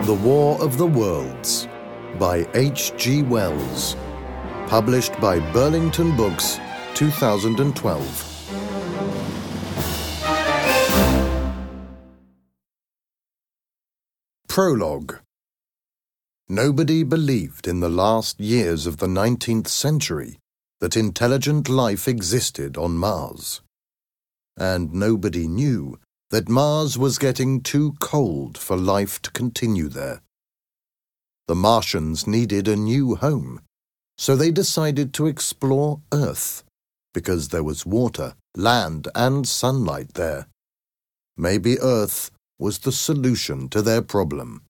The War of the Worlds by H.G. Wells. Published by Burlington Books, 2012. Prologue. Nobody believed in the last years of the 19th century that intelligent life existed on Mars. And nobody knew that Mars was getting too cold for life to continue there. The Martians needed a new home, so they decided to explore Earth, because there was water, land, and sunlight there. Maybe Earth was the solution to their problem.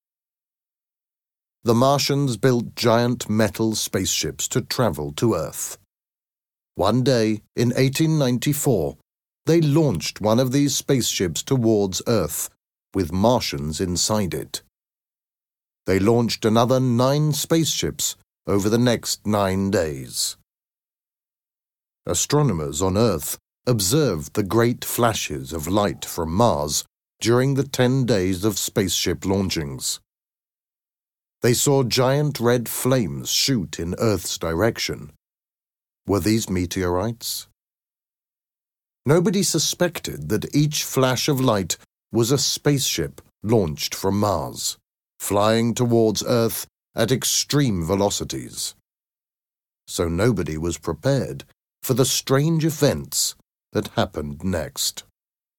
The Martians built giant metal spaceships to travel to Earth. One day, in 1894, they launched one of these spaceships towards Earth, with Martians inside it. They launched another 9 spaceships over the next 9 days. Astronomers on Earth observed the great flashes of light from Mars during the 10 days of spaceship launchings. They saw giant red flames shoot in Earth's direction. Were these meteorites? Nobody suspected that each flash of light was a spaceship launched from Mars, flying towards Earth at extreme velocities. So nobody was prepared for the strange events that happened next.